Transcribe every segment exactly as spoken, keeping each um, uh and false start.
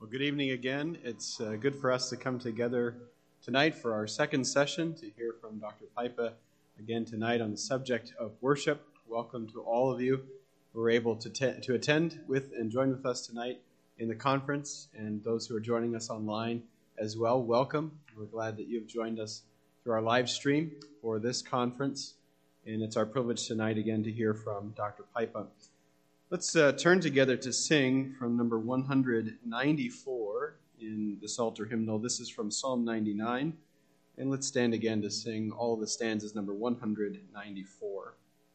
Well, good evening again. It's uh, good for us to come together tonight for our second session to hear from Doctor Pipa again tonight on the subject of worship. Welcome to all of you who are able to, te- to attend with and join with us tonight in the conference, and those who are joining us online as well. Welcome. We're glad that you've joined us through our live stream for this conference, and it's our privilege tonight again to hear from Doctor Pipa. Let's uh, turn together to sing from number one hundred ninety-four in the Psalter hymnal. This is from Psalm ninety-nine. And let's stand again to sing all the stanzas, number one hundred ninety-four.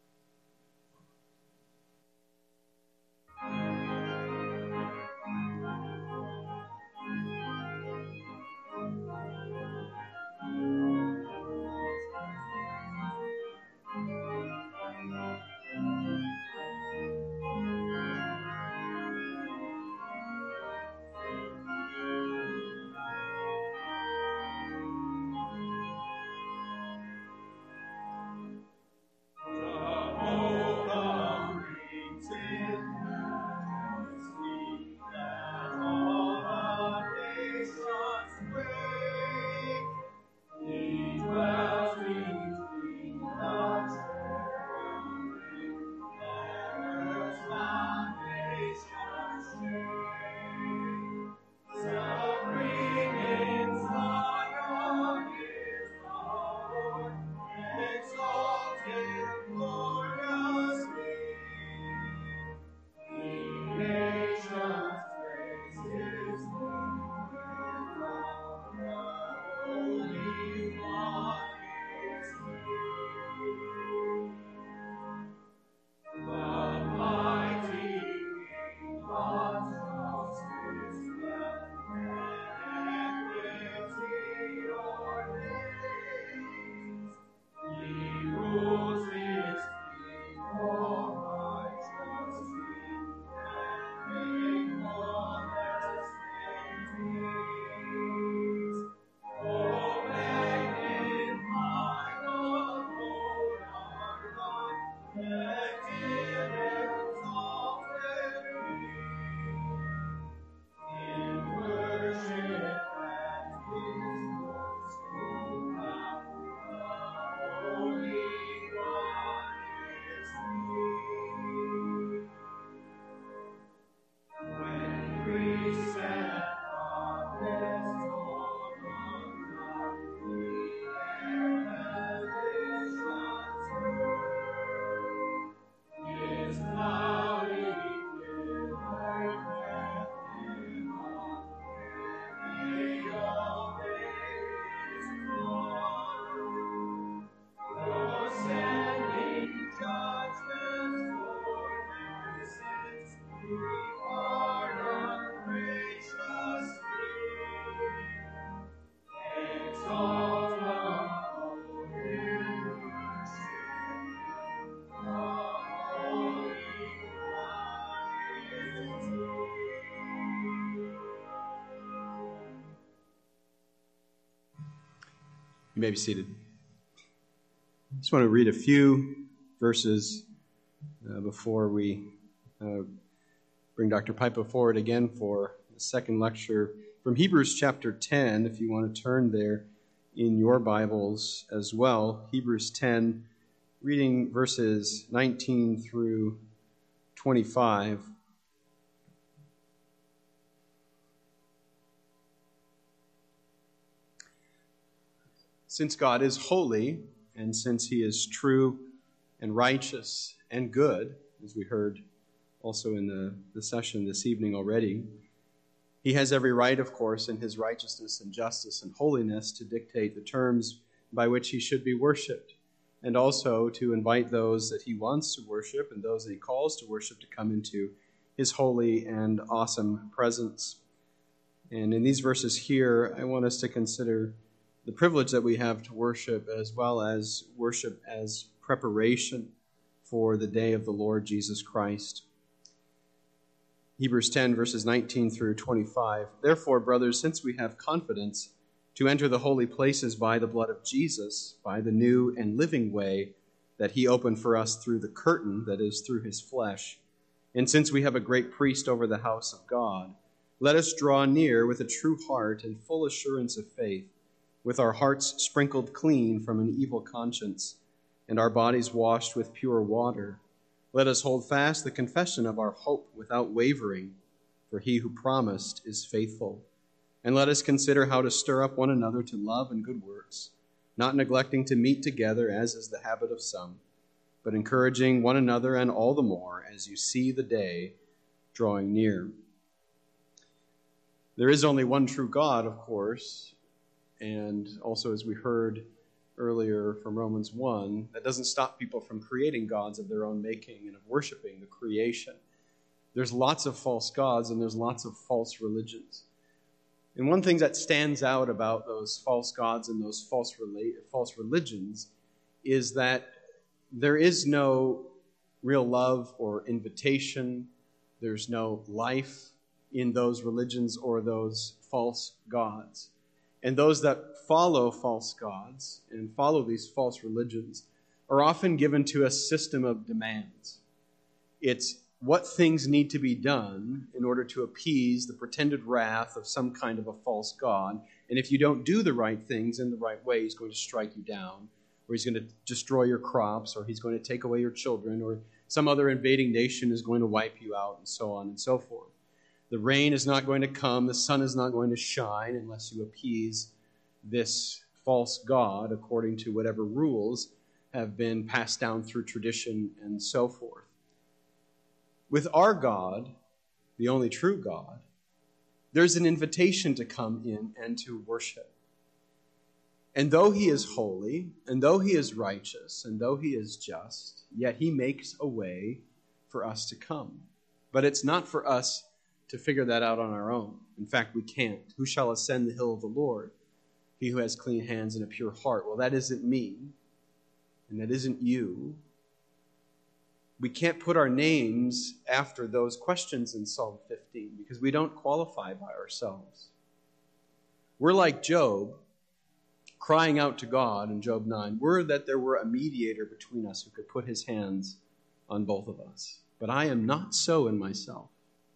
You may be seated. I just want to read a few verses uh, before we uh, bring Doctor Pipa forward again for the second lecture from Hebrews chapter ten, if you want to turn there in your Bibles as well. Hebrews ten, reading verses nineteen through twenty-five. Since God is holy, and since he is true and righteous and good, as we heard also in the, the session this evening already, he has every right, of course, in his righteousness and justice and holiness to dictate the terms by which he should be worshipped, and also to invite those that he wants to worship and those that he calls to worship to come into his holy and awesome presence. And in these verses here, I want us to consider the privilege that we have to worship, as well as worship as preparation for the day of the Lord Jesus Christ. Hebrews ten, verses nineteen through twenty-five. Therefore, brothers, since we have confidence to enter the holy places by the blood of Jesus, by the new and living way that he opened for us through the curtain, that is, through his flesh, and since we have a great priest over the house of God, let us draw near with a true heart and full assurance of faith, with our hearts sprinkled clean from an evil conscience and our bodies washed with pure water. Let us hold fast the confession of our hope without wavering, for he who promised is faithful. And let us consider how to stir up one another to love and good works, not neglecting to meet together as is the habit of some, but encouraging one another, and all the more as you see the day drawing near. There is only one true God, of course, and also, as we heard earlier from Romans one, that doesn't stop people from creating gods of their own making and of worshiping the creation. There's lots of false gods and there's lots of false religions. And one thing that stands out about those false gods and those false rela- false religions is that there is no real love or invitation. There's no life in those religions or those false gods. And those that follow false gods and follow these false religions are often given to a system of demands. It's what things need to be done in order to appease the pretended wrath of some kind of a false god. And if you don't do the right things in the right way, he's going to strike you down, or he's going to destroy your crops, or he's going to take away your children, or some other invading nation is going to wipe you out, and so on and so forth. The rain is not going to come, the sun is not going to shine unless you appease this false god according to whatever rules have been passed down through tradition and so forth. With our God, the only true God, there's an invitation to come in and to worship. And though he is holy, and though he is righteous, and though he is just, yet he makes a way for us to come. But it's not for us to figure that out on our own. In fact, we can't. Who shall ascend the hill of the Lord? He who has clean hands and a pure heart. Well, that isn't me, and that isn't you. We can't put our names after those questions in Psalm fifteen because we don't qualify by ourselves. We're like Job, crying out to God in Job nine. Were that there were a mediator between us who could put his hands on both of us. But I am not so in myself.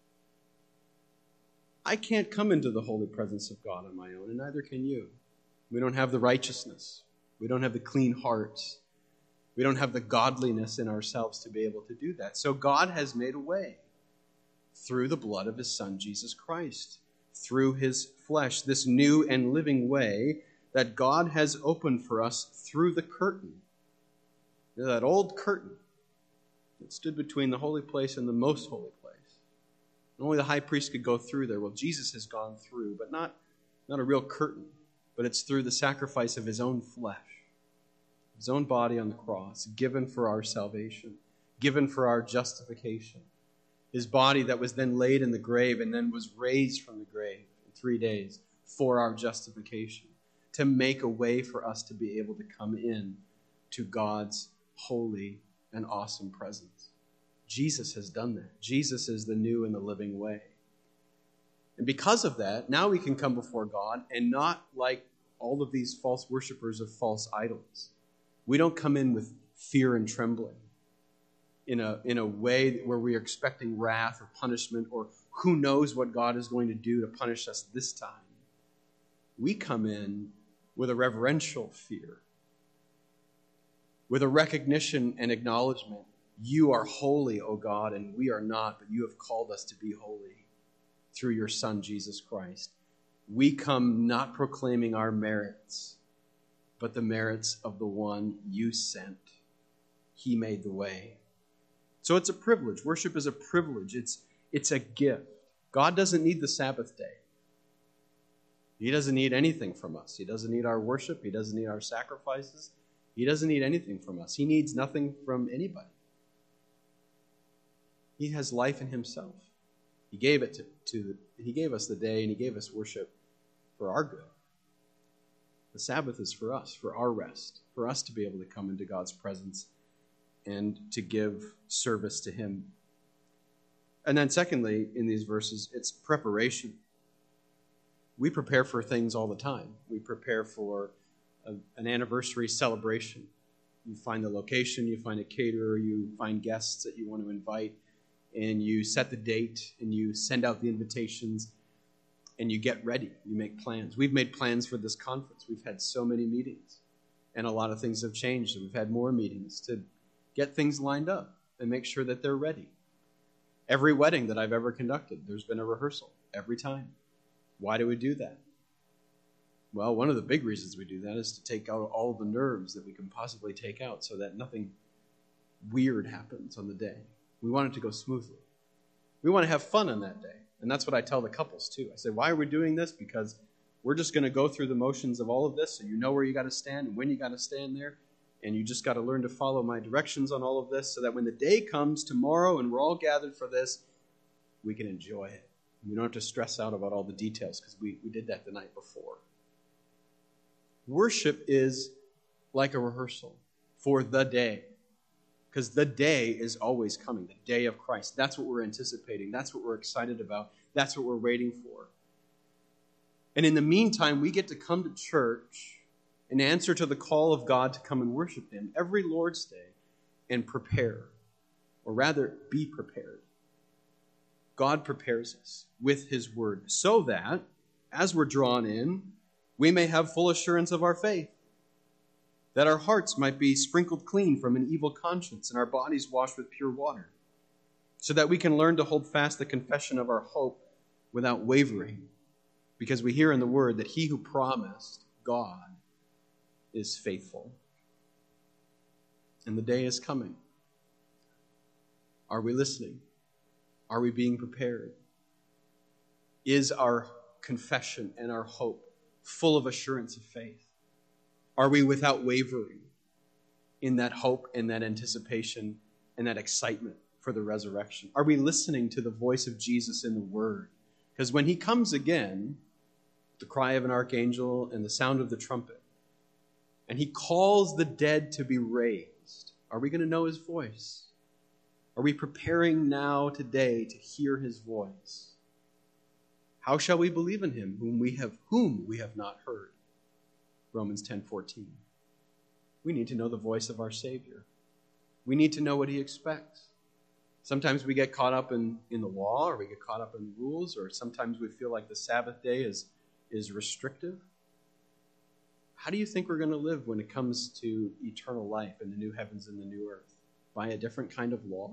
I can't come into the holy presence of God on my own, and neither can you. We don't have the righteousness. We don't have the clean hearts. We don't have the godliness in ourselves to be able to do that. So God has made a way through the blood of his Son, Jesus Christ, through his flesh, this new and living way that God has opened for us through the curtain. You know, that old curtain that stood between the holy place and the most holy place. And only the high priest could go through there. Well, Jesus has gone through, but not, not a real curtain, but it's through the sacrifice of his own flesh. His own body on the cross, given for our salvation, given for our justification. His body that was then laid in the grave and then was raised from the grave in three days for our justification, to make a way for us to be able to come in to God's holy and awesome presence. Jesus has done that. Jesus is the new and the living way. And because of that, now we can come before God and not like all of these false worshipers of false idols. We don't come in with fear and trembling in a, in a way where we are expecting wrath or punishment or who knows what God is going to do to punish us this time. We come in with a reverential fear, with a recognition and acknowledgement. You are holy, O God, and we are not, but you have called us to be holy through your Son, Jesus Christ. We come not proclaiming our merits, but the merits of the one you sent. He made the way. So it's a privilege. Worship is a privilege. It's, it's a gift. God doesn't need the Sabbath day. He doesn't need anything from us. He doesn't need our worship. He doesn't need our sacrifices. He doesn't need anything from us. He needs nothing from anybody. He has life in himself. He gave it to, to he gave us the day, and he gave us worship for our good. The Sabbath is for us, for our rest, for us to be able to come into God's presence and to give service to him. And then secondly, in these verses, it's preparation. We prepare for things all the time. We prepare for a, an anniversary celebration. You find the location, you find a caterer, you find guests that you want to invite, and you set the date, and you send out the invitations. and you get ready. You make plans. We've made plans for this conference. We've had so many meetings, and a lot of things have changed, and we've had more meetings to get things lined up and make sure that they're ready. Every wedding that I've ever conducted, there's been a rehearsal every time. Why do we do that? Well, one of the big reasons we do that is to take out all the nerves that we can possibly take out so that nothing weird happens on the day. We want it to go smoothly. We want to have fun on that day. And that's what I tell the couples too. I say, why are we doing this? Because we're just going to go through the motions of all of this, so you know where you got to stand and when you got to stand there. And you just got to learn to follow my directions on all of this so that when the day comes tomorrow and we're all gathered for this, we can enjoy it. We don't have to stress out about all the details because we, we did that the night before. Worship is like a rehearsal for the day, because the day is always coming, the day of Christ. That's what we're anticipating. That's what we're excited about. That's what we're waiting for. And in the meantime, we get to come to church and answer to the call of God to come and worship Him every Lord's Day and prepare, or rather be prepared. God prepares us with His Word so that, as we're drawn in, we may have full assurance of our faith, that our hearts might be sprinkled clean from an evil conscience and our bodies washed with pure water, so that we can learn to hold fast the confession of our hope without wavering, because we hear in the Word that He who promised, God, is faithful. And the day is coming. Are we listening? Are we being prepared? Is our confession and our hope full of assurance of faith? Are we without wavering in that hope and that anticipation and that excitement for the resurrection? Are we listening to the voice of Jesus in the Word? Because when He comes again, the cry of an archangel and the sound of the trumpet, and He calls the dead to be raised, are we going to know His voice? Are we preparing now today to hear His voice? How shall we believe in Him whom we have whom we have not heard? Romans ten fourteen. We need to know the voice of our Savior. We need to know what He expects. Sometimes we get caught up in, in the law, or we get caught up in rules, or sometimes we feel like the Sabbath day is, is restrictive. How do you think we're going to live when it comes to eternal life in the new heavens and the new earth? By a different kind of law?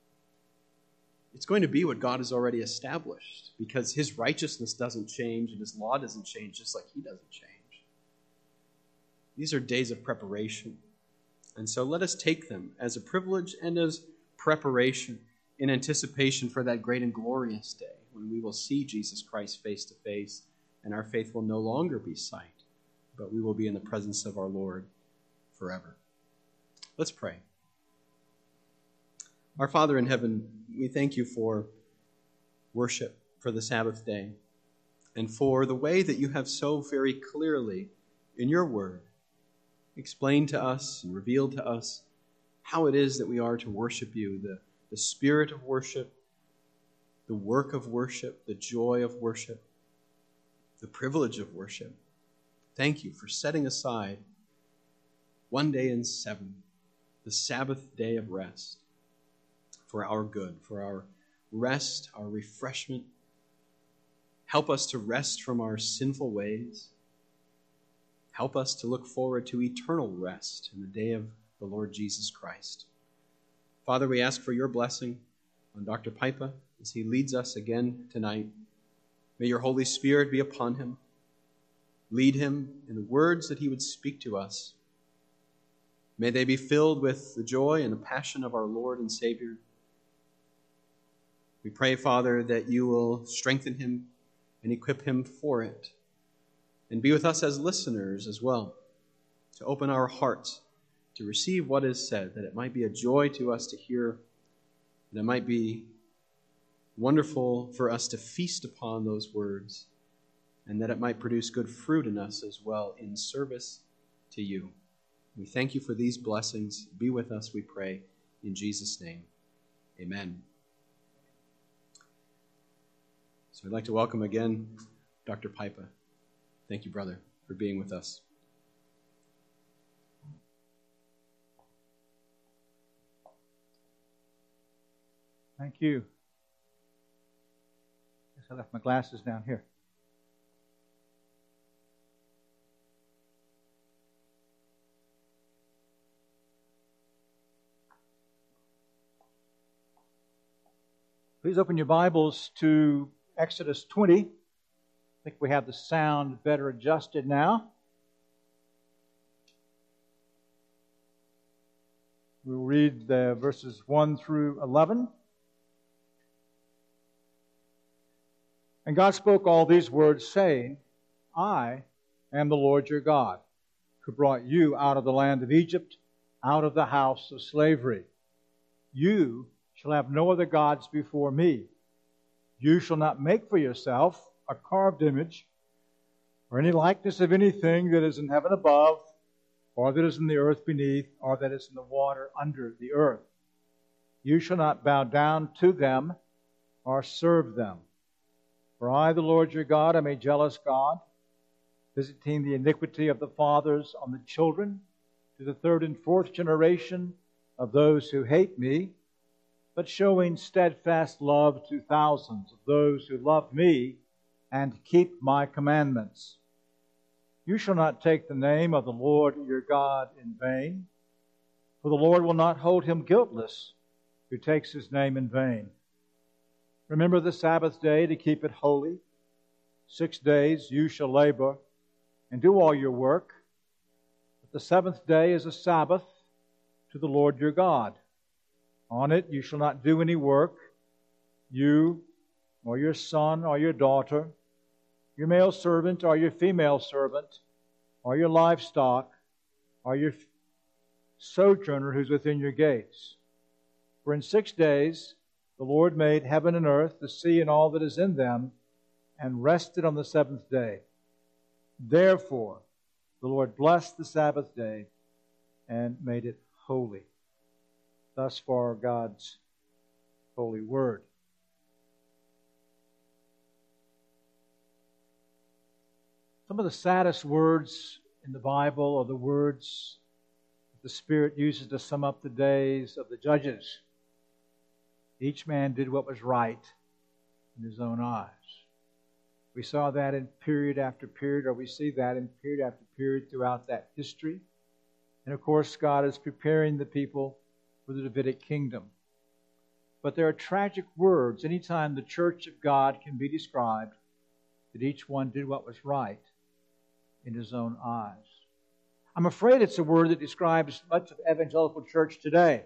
It's going to be what God has already established, because His righteousness doesn't change and His law doesn't change, just like He doesn't change. These are days of preparation. And so let us take them as a privilege and as preparation in anticipation for that great and glorious day when we will see Jesus Christ face to face, and our faith will no longer be sight, but we will be in the presence of our Lord forever. Let's pray. Our Father in heaven, we thank You for worship, for the Sabbath day, and for the way that You have so very clearly in Your Word explained to us and revealed to us how it is that we are to worship You, the, the spirit of worship, the work of worship, the joy of worship, the privilege of worship. Thank You for setting aside one day in seven, the Sabbath day of rest, for our good, for our rest, our refreshment. Help us to rest from our sinful ways. Help us to look forward to eternal rest in the day of the Lord Jesus Christ. Father, we ask for Your blessing on Doctor Pipa as he leads us again tonight. May Your Holy Spirit be upon him. Lead him in the words that he would speak to us. May they be filled with the joy and the passion of our Lord and Savior. We pray, Father, that You will strengthen him and equip him for it. And be with us as listeners as well, to open our hearts to receive what is said, that it might be a joy to us to hear, that it might be wonderful for us to feast upon those words, and that it might produce good fruit in us as well in service to You. We thank You for these blessings. Be with us, we pray, in Jesus' name. Amen. So I'd like to welcome again Doctor Pipa. Thank you, brother, for being with us. Thank you. Guess I left my glasses down here. Please open your Bibles to Exodus twenty. I think we have the sound better adjusted now. We'll read the verses one through eleven. And God spoke all these words, saying, I am the Lord your God, who brought you out of the land of Egypt, out of the house of slavery. You shall have no other gods before me. You shall not make for yourself a carved image, or any likeness of anything that is in heaven above, or that is in the earth beneath, or that is in the water under the earth. You shall not bow down to them or serve them. For I, the Lord your God, am a jealous God, visiting the iniquity of the fathers on the children, to the third and fourth generation of those who hate me, but showing steadfast love to thousands of those who love me and keep my commandments. You shall not take the name of the Lord your God in vain, for the Lord will not hold him guiltless who takes his name in vain. Remember the Sabbath day to keep it holy. Six days you shall labor and do all your work, but the seventh day is a Sabbath to the Lord your God. On it you shall not do any work, you or your son or your daughter, your male servant or your female servant, or your livestock, or your sojourner who's within your gates. For in six days the Lord made heaven and earth, the sea and all that is in them, and rested on the seventh day. Therefore the Lord blessed the Sabbath day and made it holy. Thus far God's holy word. Some of the saddest words in the Bible are the words that the Spirit uses to sum up the days of the judges. Each man did what was right in his own eyes. We saw that in period after period, or we see that in period after period throughout that history. And of course, God is preparing the people for the Davidic kingdom. But there are tragic words anytime the church of God can be described, that each one did what was right in his own eyes. I'm afraid it's a word that describes much of evangelical church today.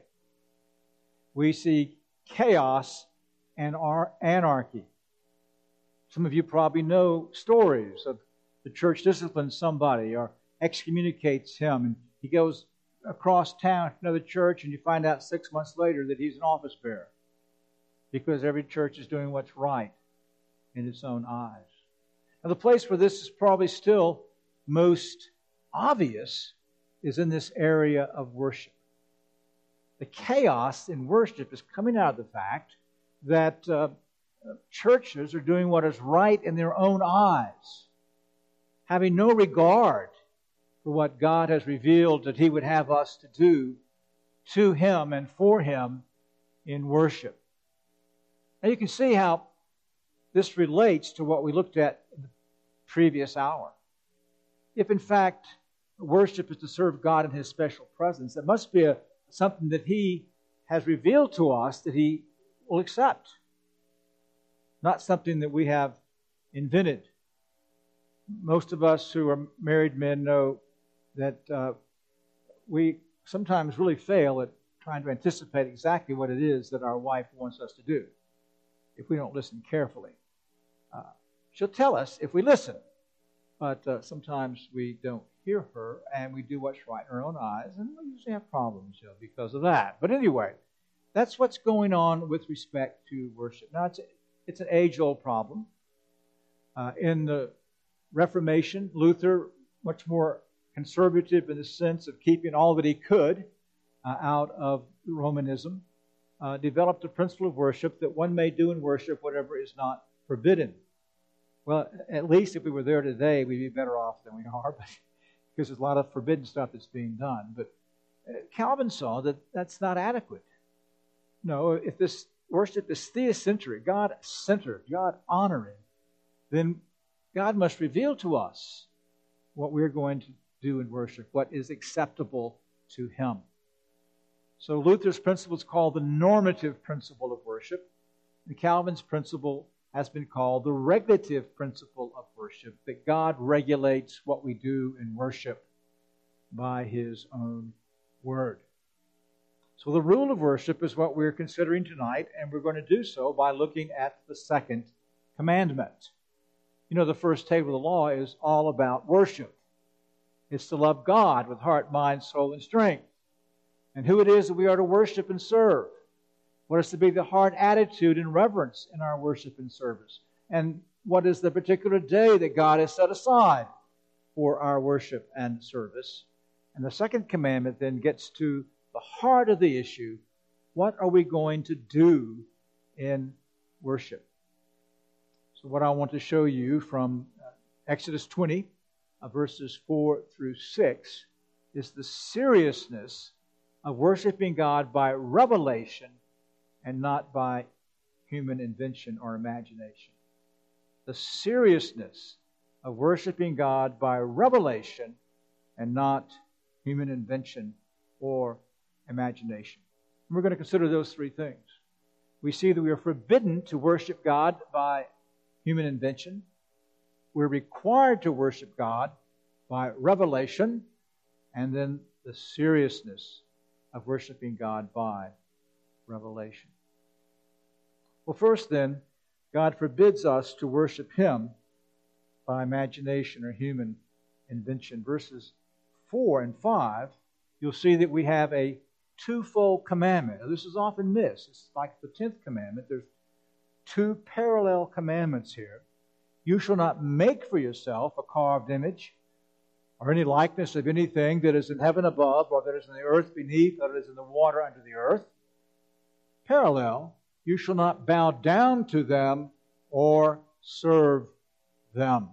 We see chaos and anarchy. Some of you probably know stories of the church disciplines somebody or excommunicates him, and he goes across town to another church, and you find out six months later that he's an office bearer, because every church is doing what's right in its own eyes. Now, the place where this is probably still most obvious is in this area of worship. The chaos in worship is coming out of the fact that uh, churches are doing what is right in their own eyes, having no regard for what God has revealed that He would have us to do to Him and for Him in worship. Now you can see how this relates to what we looked at in the previous hour. If in fact worship is to serve God in His special presence, it must be a, something that He has revealed to us that He will accept, not something that we have invented. Most of us who are married men know that uh, we sometimes really fail at trying to anticipate exactly what it is that our wife wants us to do if we don't listen carefully. Uh, she'll tell us if we listen, but uh, sometimes we don't hear her and we do what's right in our own eyes, and we usually have problems you know, because of that. But anyway, that's what's going on with respect to worship. Now, it's, it's an age-old problem. Uh, in the Reformation, Luther, much more conservative in the sense of keeping all that he could uh, out of Romanism, uh, developed a principle of worship that one may do in worship whatever is not forbidden. Well, at least if we were there today, we'd be better off than we are, but, because there's a lot of forbidden stuff that's being done. But uh, Calvin saw that that's not adequate. No, if this worship is theocentric, God-centered, God-honoring, then God must reveal to us what we're going to do in worship, what is acceptable to Him. So Luther's principle is called the normative principle of worship. And Calvin's principle has been called the regulative principle of worship, that God regulates what we do in worship by His own Word. So the rule of worship is what we're considering tonight, and we're going to do so by looking at the second commandment. You know, the first table of the law is all about worship. It's to love God with heart, mind, soul, and strength. And who it is that we are to worship and serve. What is to be the heart attitude and reverence in our worship and service. And what is the particular day that God has set aside for our worship and service. And the second commandment then gets to the heart of the issue. What are we going to do in worship? So what I want to show you from Exodus twenty, verses four through six, is the seriousness of worshiping God by revelation and not by human invention or imagination. The seriousness of worshiping God by revelation and not human invention or imagination. And we're going to consider those three things. We see that we are forbidden to worship God by human invention. We're required to worship God by revelation, and then the seriousness of worshiping God by revelation. Well, first then, God forbids us to worship Him by imagination or human invention. Verses four and five, you'll see that we have a twofold commandment. Now, this is often missed. It's like the tenth commandment. There's two parallel commandments here. You shall not make for yourself a carved image or any likeness of anything that is in heaven above, or that is in the earth beneath, or that is in the water under the earth. Parallel, you shall not bow down to them or serve them.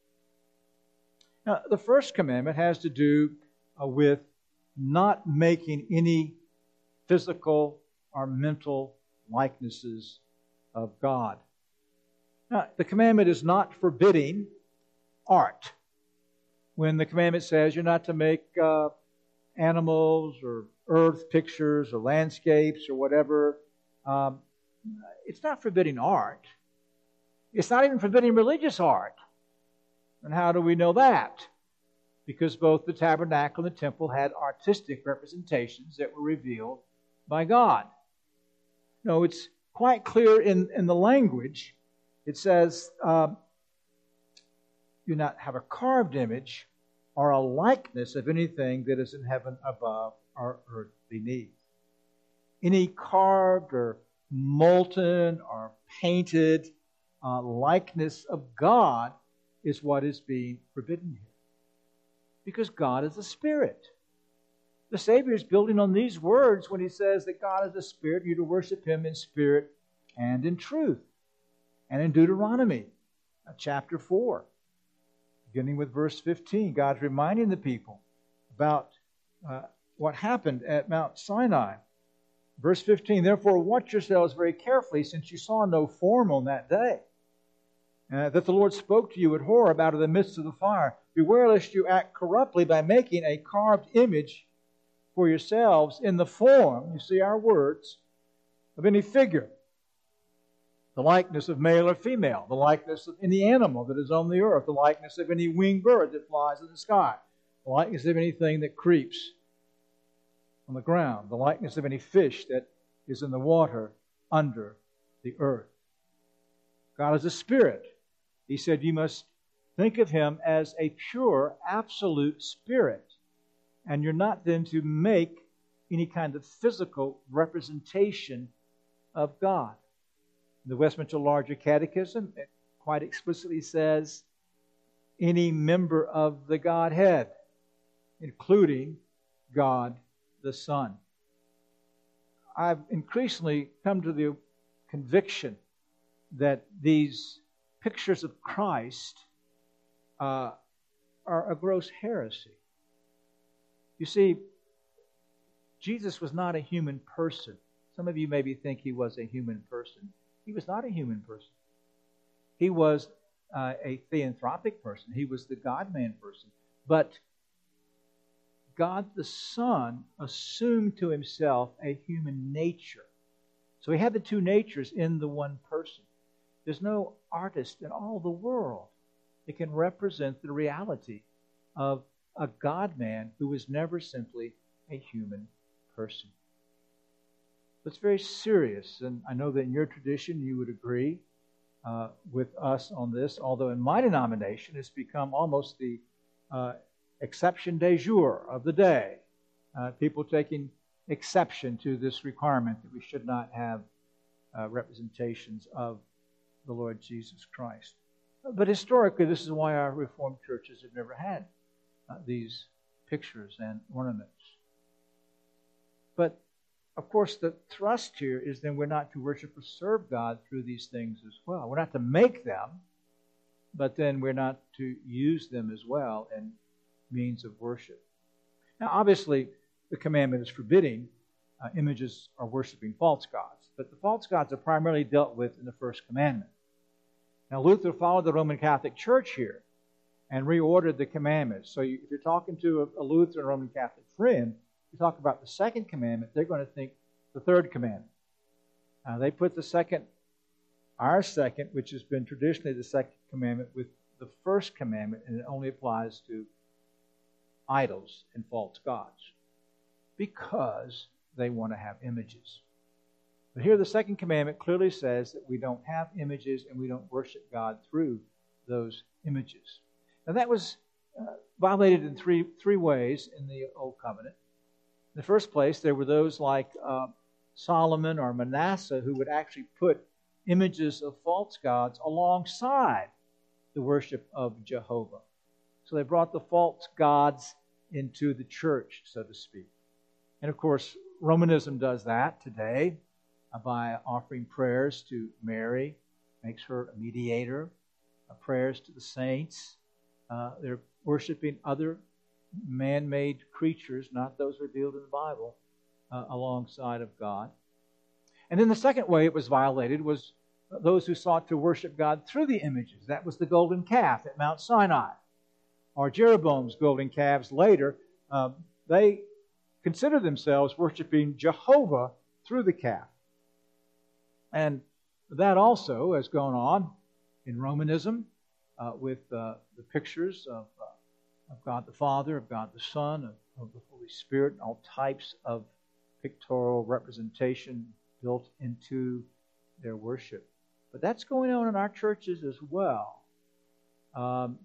Now, the first commandment has to do uh, with not making any physical or mental likenesses of God. Now, the commandment is not forbidding art. When the commandment says you're not to make uh, animals or earth pictures or landscapes or whatever, um, it's not forbidding art. It's not even forbidding religious art. And how do we know that? Because both the tabernacle and the temple had artistic representations that were revealed by God. No, it's quite clear in, in the language. It says, uh, do not have a carved image or a likeness of anything that is in heaven above or earth beneath. Any carved or molten or painted uh, likeness of God is what is being forbidden here. Because God is a spirit. The Savior is building on these words when He says that God is a spirit, you're to worship Him in spirit and in truth. And in Deuteronomy chapter four, beginning with verse fifteen, God's reminding the people about uh, what happened at Mount Sinai. Verse fifteen, therefore watch yourselves very carefully, since you saw no form on that day, uh, that the Lord spoke to you at Horeb out of the midst of the fire. Beware lest you act corruptly by making a carved image for yourselves in the form, you see our words, of any figure, the likeness of male or female, the likeness of any animal that is on the earth, the likeness of any winged bird that flies in the sky, the likeness of anything that creeps on the ground, the likeness of any fish that is in the water under the earth. God is a spirit. He said you must think of Him as a pure, absolute spirit. And you're not then to make any kind of physical representation of God. The Westminster Larger Catechism, it quite explicitly says, any member of the Godhead, including God the Son. I've increasingly come to the conviction that these pictures of Christ uh, are a gross heresy. You see, Jesus was not a human person. Some of you maybe think He was a human person. He was not a human person. He was uh, a theanthropic person. He was the God-man person. But God the Son assumed to Himself a human nature. So he had the two natures in the one person. There's no artist in all the world that can represent the reality of a God-man who was never simply a human person. It's very serious, and I know that in your tradition you would agree uh, with us on this, although in my denomination it's become almost the uh, exception de jour of the day. Uh, people taking exception to this requirement that we should not have uh, representations of the Lord Jesus Christ. But historically, this is why our Reformed churches have never had uh, these pictures and ornaments. But of course, the thrust here is then we're not to worship or serve God through these things as well. We're not to make them, but then we're not to use them as well in means of worship. Now, obviously, the commandment is forbidding uh, images or worshiping false gods, but the false gods are primarily dealt with in the first commandment. Now, Luther followed the Roman Catholic Church here and reordered the commandments. So you, if you're talking to a, a Lutheran Roman Catholic friend, you talk about the second commandment, they're going to think the third commandment. Uh, they put the second, our second, which has been traditionally the second commandment, with the first commandment, and it only applies to idols and false gods because they want to have images. But here the second commandment clearly says that we don't have images and we don't worship God through those images. Now that was uh, violated in three, three ways in the Old Covenant. In the first place, there were those like uh, Solomon or Manasseh who would actually put images of false gods alongside the worship of Jehovah. So they brought the false gods into the church, so to speak. And of course, Romanism does that today uh, by offering prayers to Mary, makes her a mediator, uh, prayers to the saints. Uh, they're worshiping other man-made creatures, not those revealed in the Bible, uh, alongside of God. And then the second way it was violated was those who sought to worship God through the images. That was the golden calf at Mount Sinai. Or Jeroboam's golden calves later, uh, they considered themselves worshiping Jehovah through the calf. And that also has gone on in Romanism uh, with uh, the pictures of uh, of God the Father, of God the Son, of, of the Holy Spirit, and all types of pictorial representation built into their worship. But that's going on in our churches as well. Um,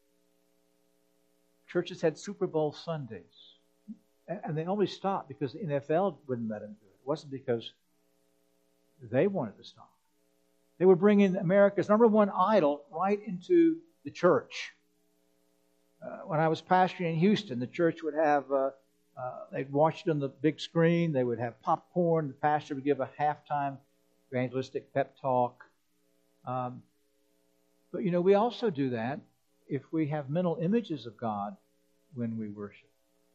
churches had Super Bowl Sundays, and they only stopped because the N F L wouldn't let them do it. It wasn't because they wanted to stop. They would bring in America's number one idol right into the church. Uh, when I was pastoring in Houston, the church would have, uh, uh, they'd watch it on the big screen. They would have popcorn. The pastor would give a halftime evangelistic pep talk. Um, but, you know, we also do that if we have mental images of God when we worship.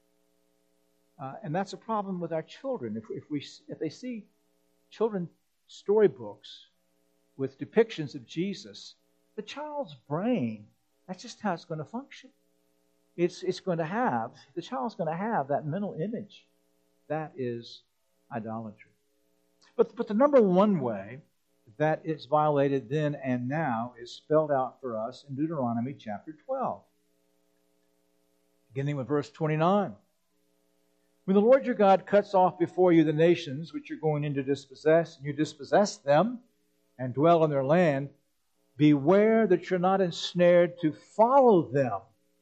Uh, and that's a problem with our children. If, if, we, if they see children's storybooks with depictions of Jesus, the child's brain, that's just how it's going to function. It's, it's going to have, the child's going to have that mental image. That is idolatry. But, but the number one way that it's violated then and now is spelled out for us in Deuteronomy chapter twelve. Beginning with verse twenty-nine. When the Lord your God cuts off before you the nations which you're going in to dispossess, and you dispossess them and dwell in their land, beware that you're not ensnared to follow them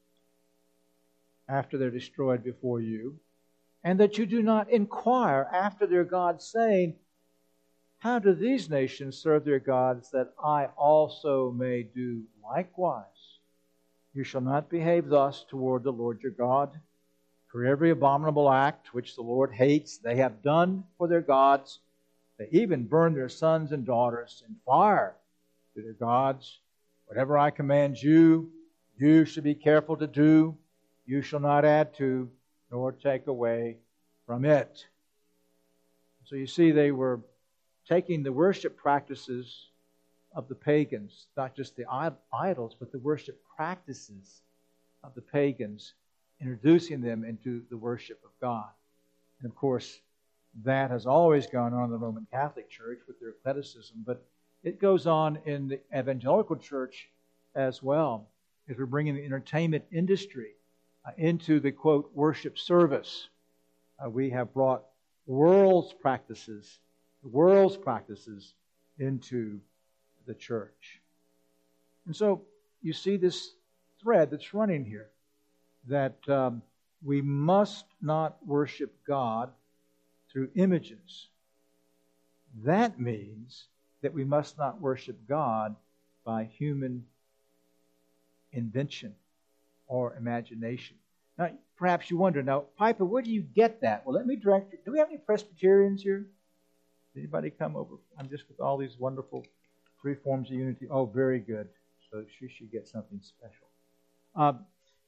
after they're destroyed before you, and that you do not inquire after their gods, saying, how do these nations serve their gods, that I also may do likewise? You shall not behave thus toward the Lord your God. For every abominable act which the Lord hates, they have done for their gods. They even burn their sons and daughters in fire to their gods. Whatever I command you, you should be careful to do. You shall not add to, nor take away from it. So you see, they were taking the worship practices of the pagans, not just the idols, but the worship practices of the pagans, introducing them into the worship of God. And of course, That has always gone on in the Roman Catholic Church with their eclecticism, but it goes on in the evangelical church as well, as we're bringing the entertainment industry uh, into the, quote, worship service. Uh, we have brought world's practices, world's practices into the church. And so you see this thread that's running here, that um, we must not worship God through images. That means that we must not worship God by human invention or imagination. Now, perhaps you wonder, now, Piper, where do you get that? Well, let me direct you. Do we have any Presbyterians here? Anybody come over? I'm just with all these wonderful three forms of unity. Oh, very good. So she should get something special. Um,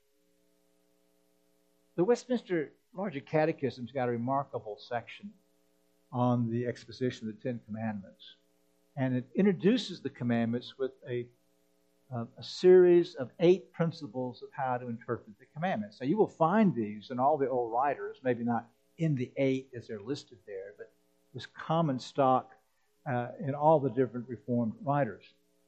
the Westminster Larger Catechism's got a remarkable section on the exposition of the Ten Commandments. And it introduces the commandments with a Uh, a series of eight principles of how to interpret the commandments. Now, you will find these in all the old writers, maybe not in the eight as they're listed there, but it was common stock uh, in all the different Reformed writers.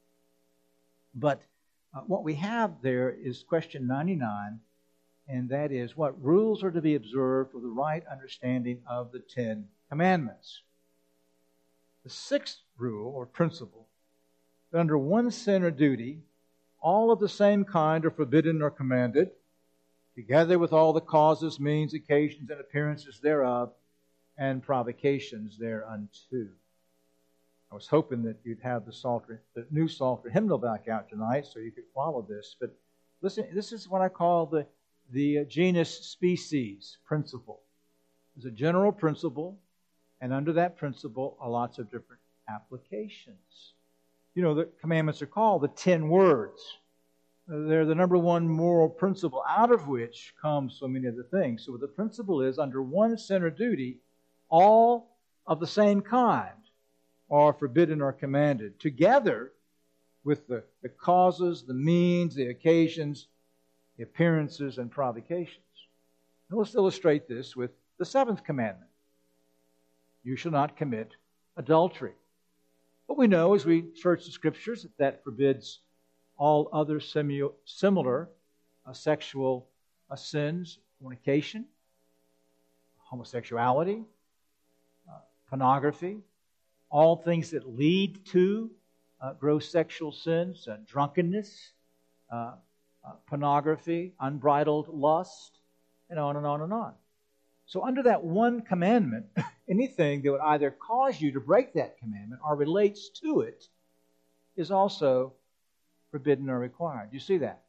But uh, what we have there is question ninety-nine, and that is, what rules are to be observed for the right understanding of the Ten Commandments? The sixth rule or principle, that under one sin or duty, all of the same kind are forbidden or commanded, together with all the causes, means, occasions, and appearances thereof, and provocations thereunto. I was hoping that you'd have the Psalter, the new Psalter hymnal back out tonight so you could follow this. But listen, this is what I call the, the genus species principle. There's a general principle, and under that principle are lots of different applications. You know, the commandments are called the ten words. They're the number one moral principle out of which come so many other things. So the principle is, under one sin or duty, all of the same kind are forbidden or commanded, together with the, the causes, the means, the occasions, the appearances, and provocations. Now let's illustrate this with the seventh commandment. You shall not commit adultery. But we know, as we search the Scriptures, that that forbids all other semi- similar uh, sexual uh, sins, fornication, homosexuality, uh, pornography, all things that lead to uh, gross sexual sins, uh, drunkenness, uh, uh, pornography, unbridled lust, and on and on and on. So under that one commandment, anything that would either cause you to break that commandment or relates to it is also forbidden or required. You see that?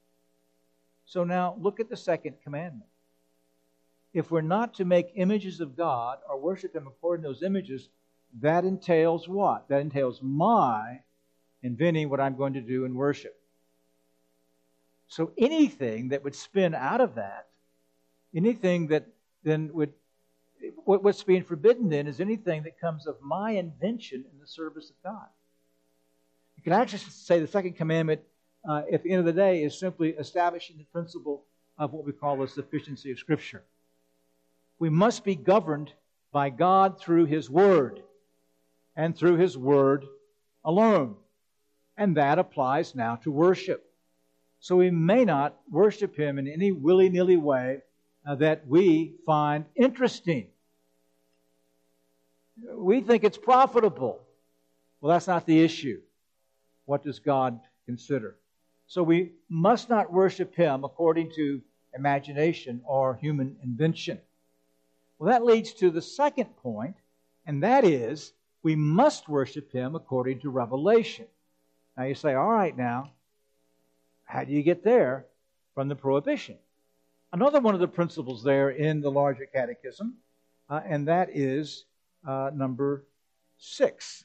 So now look at the second commandment. If we're not to make images of God or worship Him according to those images, that entails what? That entails my inventing what I'm going to do in worship. So anything that would spin out of that, anything that then would, what's being forbidden then is anything that comes of my invention in the service of God. You can actually say the second commandment, uh, at the end of the day, is simply establishing the principle of what we call the sufficiency of Scripture. We must be governed by God through His Word, and through His Word alone. And that applies now to worship. So we may not worship Him in any willy-nilly way uh, that we find interesting. We think it's profitable. Well, that's not the issue. What does God consider? So we must not worship Him according to imagination or human invention. Well, that leads to the second point, and that is, we must worship Him according to revelation. Now you say, all right now, how do you get there from the prohibition? Another one of the principles there in the larger catechism, uh, and that is uh, number six.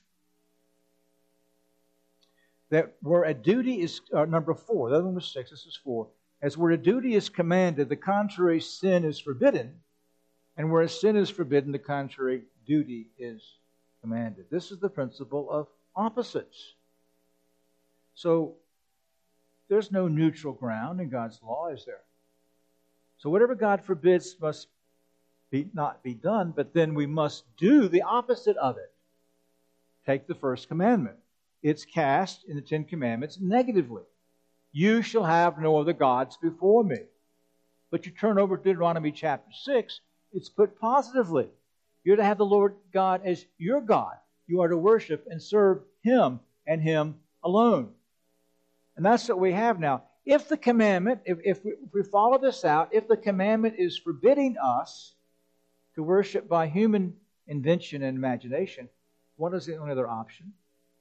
That where a duty is, uh, number four, the other one was six, this is four. As where a duty is commanded, the contrary sin is forbidden, and where a sin is forbidden, the contrary duty is commanded. This is the principle of opposites. So, there's no neutral ground in God's law, is there? So whatever God forbids must be, not be done, but then we must do the opposite of it. Take the first commandment. It's cast in the Ten Commandments negatively. You shall have no other gods before me. But you turn over to Deuteronomy chapter six, it's put positively. You're to have the Lord God as your God. You are to worship and serve Him and Him alone. And that's what we have now. If the commandment, if, if, we, if we follow this out, if the commandment is forbidding us to worship by human invention and imagination, what is the only other option?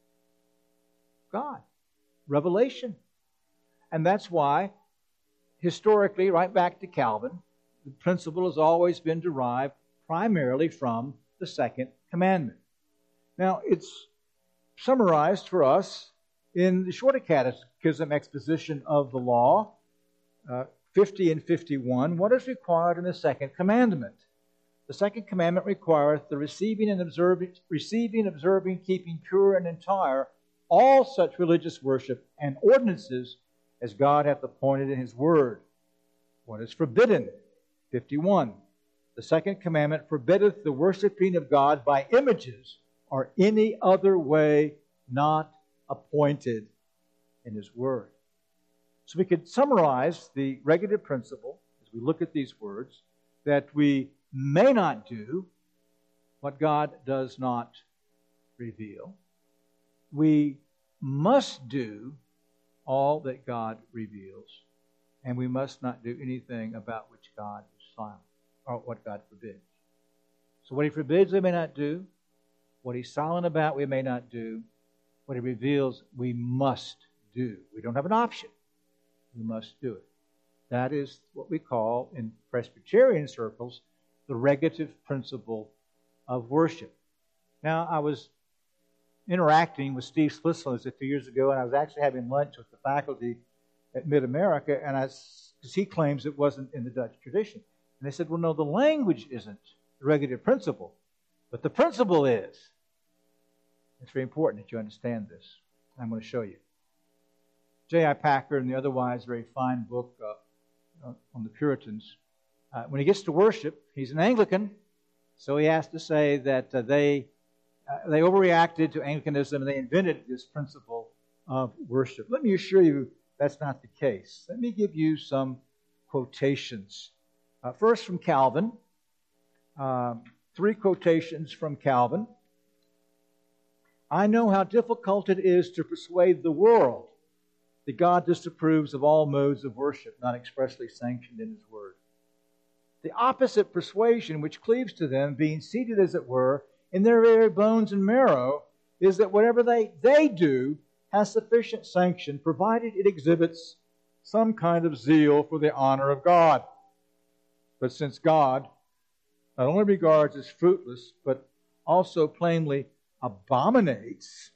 God. Revelation. And that's why, historically, right back to Calvin, the principle has always been derived primarily from the second commandment. Now, it's summarized for us in the Shorter Catechism exposition of the law, uh, fifty and fifty-one. What is required in the second commandment? The second commandment requireth the receiving and observing, receiving, observing, keeping pure and entire all such religious worship and ordinances as God hath appointed in His Word. What is forbidden? fifty-one. The second commandment forbiddeth the worshiping of God by images or any other way not appointed in His Word. So we could summarize the regulative principle as we look at these words, that we may not do what God does not reveal. We must do all that God reveals, and we must not do anything about which God is silent, or what God forbids. So what He forbids, we may not do. What He's silent about, we may not do. What He reveals, we must do. We don't have an option. We must do it. That is what we call, in Presbyterian circles, the regulative principle of worship. Now, I was interacting with Steve Slislos a few years ago, and I was actually having lunch with the faculty at Mid-America, and I, because he claims it wasn't in the Dutch tradition. And they said, well, no, the language isn't the regulative principle, but the principle is. It's very important that you understand this. I'm going to show you. J I Packer, in the otherwise very fine book uh, on the Puritans, uh, when he gets to worship, he's an Anglican, so he has to say that uh, they uh, they overreacted to Anglicanism and they invented this principle of worship. Let me assure you that's not the case. Let me give you some quotations. Uh, first from Calvin. Uh, three quotations from Calvin. I know how difficult it is to persuade the world that God disapproves of all modes of worship not expressly sanctioned in His Word. The opposite persuasion which cleaves to them, being seated as it were in their very bones and marrow, is that whatever they, they do has sufficient sanction, provided it exhibits some kind of zeal for the honor of God. But since God not only regards as fruitless, but also plainly abominates,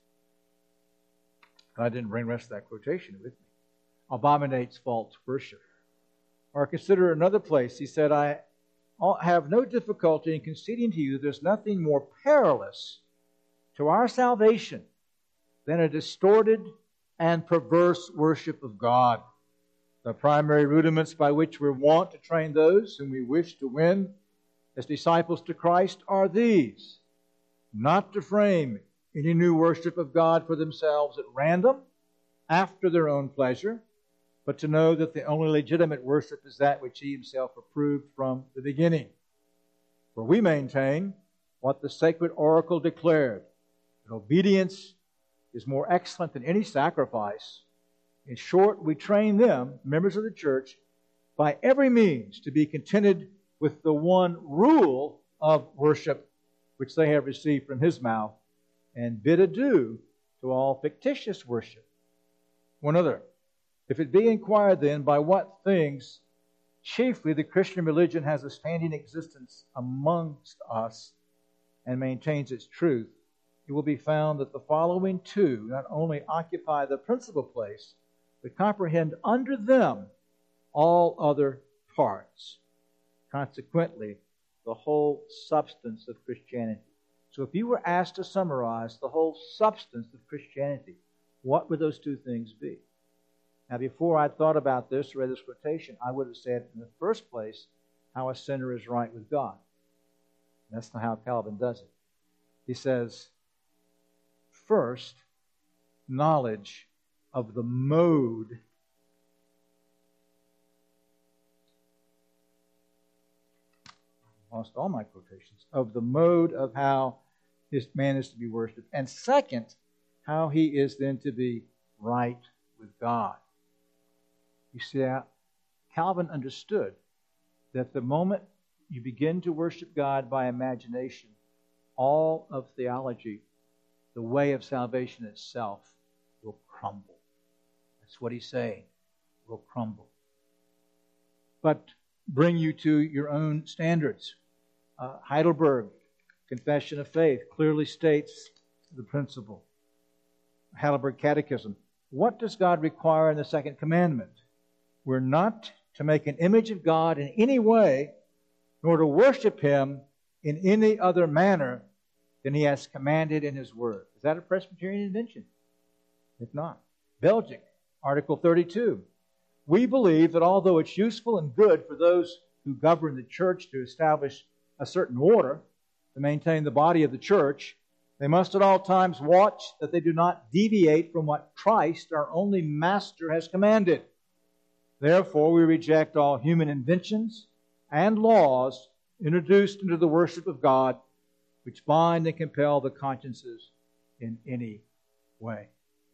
I didn't bring the rest of that quotation with me, abominates false worship. Or consider another place. He said, I have no difficulty in conceding to you there's nothing more perilous to our salvation than a distorted and perverse worship of God. The primary rudiments by which we're wont to train those whom we wish to win as disciples to Christ are these: not to frame any new worship of God for themselves at random, after their own pleasure, but to know that the only legitimate worship is that which He Himself approved from the beginning. For we maintain what the sacred oracle declared, that obedience is more excellent than any sacrifice. In short, we train them, members of the church, by every means to be contented with the one rule of worship which they have received from His mouth, and bid adieu to all fictitious worship. One other. If it be inquired then by what things chiefly the Christian religion has a standing existence amongst us and maintains its truth, it will be found that the following two not only occupy the principal place, but comprehend under them all other parts. Consequently, the whole substance of Christianity. So if you were asked to summarize the whole substance of Christianity, what would those two things be? Now, before I thought about this or read this quotation, I would have said, in the first place, how a sinner is right with God. That's not how Calvin does it. He says, first, knowledge of the mode lost all my quotations of the mode of how this man is to be worshipped, and second, how he is then to be right with God. You see, Calvin understood that the moment you begin to worship God by imagination, all of theology, the way of salvation itself, will crumble. That's what he's saying, will crumble. But bring you to your own standards. Uh, Heidelberg, Confession of Faith, clearly states the principle. Heidelberg Catechism. What does God require in the second commandment? We're not to make an image of God in any way, nor to worship Him in any other manner than He has commanded in His Word. Is that a Presbyterian invention? If not. Belgic, Article thirty-two. We believe that although it's useful and good for those who govern the church to establish a certain order, to maintain the body of the church, they must at all times watch that they do not deviate from what Christ, our only Master, has commanded. Therefore, we reject all human inventions and laws introduced into the worship of God, which bind and compel the consciences in any way.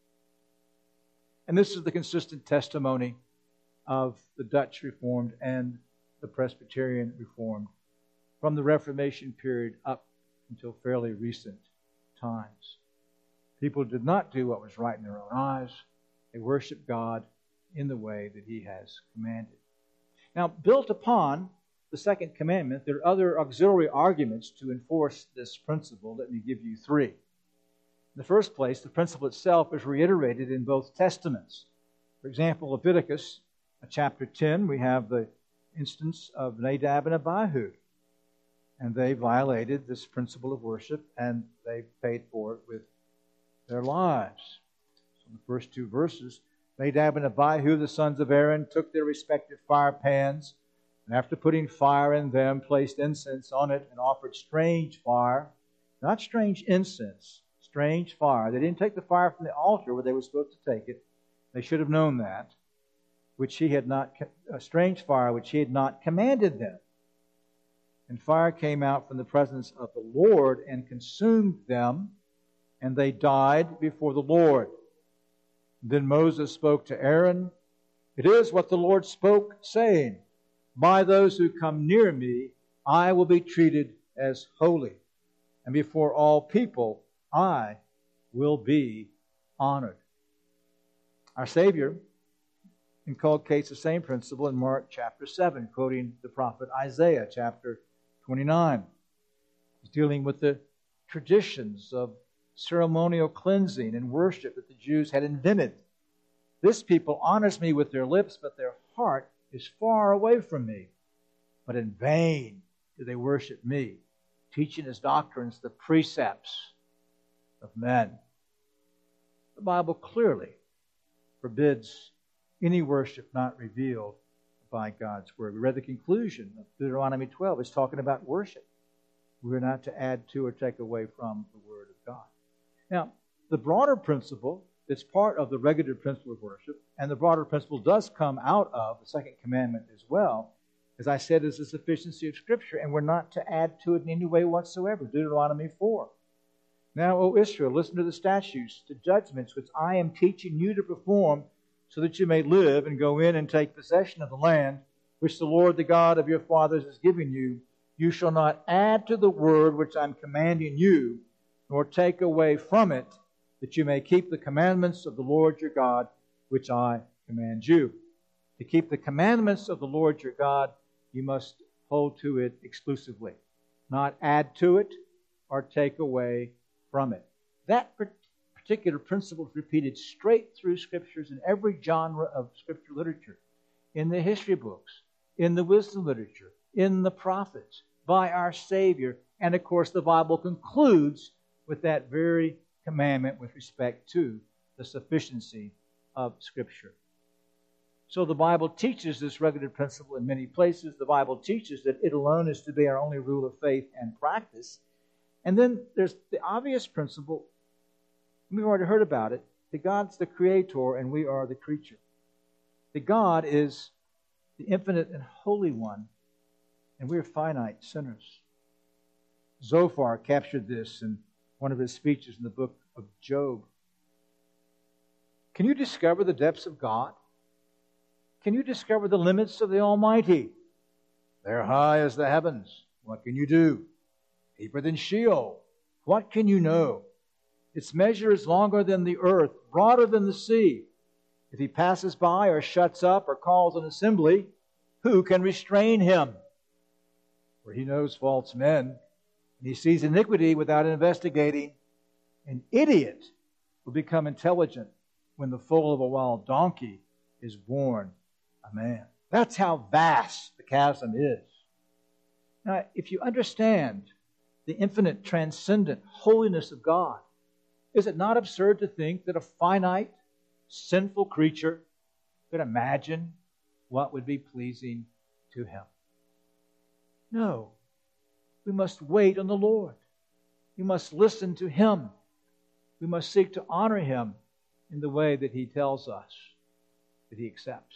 And this is the consistent testimony of the Dutch Reformed and the Presbyterian Reformed from the Reformation period up until fairly recent times. People did not do what was right in their own eyes. They worshiped God in the way that He has commanded. Now, built upon the second commandment, there are other auxiliary arguments to enforce this principle. Let me give you three. In the first place, the principle itself is reiterated in both Testaments. For example, Leviticus chapter ten, we have the instance of Nadab and Abihu. And they violated this principle of worship, and they paid for it with their lives. So in the first two verses, Nadab and Abihu, the sons of Aaron, took their respective fire pans, and after putting fire in them, placed incense on it and offered strange fire. Not strange incense, strange fire. They didn't take the fire from the altar where they were supposed to take it. They should have known that. Which he had not, a strange fire which He had not commanded them. And fire came out from the presence of the Lord and consumed them, and they died before the Lord. Then Moses spoke to Aaron, "It is what the Lord spoke, saying, by those who come near me, I will be treated as holy, and before all people, I will be honored." Our Savior inculcates the same principle in Mark chapter seven, quoting the prophet Isaiah chapter twenty-nine. He's dealing with the traditions of ceremonial cleansing and worship that the Jews had invented. This people honors me with their lips, but their heart is far away from me. But in vain do they worship me, teaching as doctrines the precepts of men. The Bible clearly forbids any worship not revealed by God's Word. We read the conclusion of Deuteronomy twelve. It's talking about worship. We're not to add to or take away from the Word of God. Now, the broader principle that's part of the regular principle of worship, and the broader principle does come out of the second commandment as well, as I said, is the sufficiency of Scripture, and we're not to add to it in any way whatsoever. Deuteronomy four. Now, O Israel, listen to the statutes, the judgments which I am teaching you to perform, so that you may live and go in and take possession of the land which the Lord, the God of your fathers, is giving you. You shall not add to the word which I am commanding you, nor take away from it, that you may keep the commandments of the Lord your God, which I command you. To keep the commandments of the Lord your God, you must hold to it exclusively, not add to it or take away from it. That particular principle is repeated straight through Scriptures in every genre of Scripture literature, in the history books, in the wisdom literature, in the prophets, by our Savior. And of course, the Bible concludes with that very commandment with respect to the sufficiency of Scripture. So the Bible teaches this regulative principle in many places. The Bible teaches that it alone is to be our only rule of faith and practice. And then there's the obvious principle, we've already heard about it, that God's the creator and we are the creature. That God is the infinite and holy one, and we are finite sinners. Zophar captured this in one of his speeches in the book of Job. Can you discover the depths of God? Can you discover the limits of the Almighty? They're high as the heavens. What can you do? Deeper than Sheol. What can you know? Its measure is longer than the earth, broader than the sea. If he passes by or shuts up or calls an assembly, who can restrain him? For he knows false men, and he sees iniquity without investigating. An idiot will become intelligent when the foal of a wild donkey is born a man. That's how vast the chasm is. Now, if you understand the infinite, transcendent holiness of God, is it not absurd to think that a finite, sinful creature could imagine what would be pleasing to Him? No. We must wait on the Lord. We must listen to Him. We must seek to honor Him in the way that He tells us that He accepts.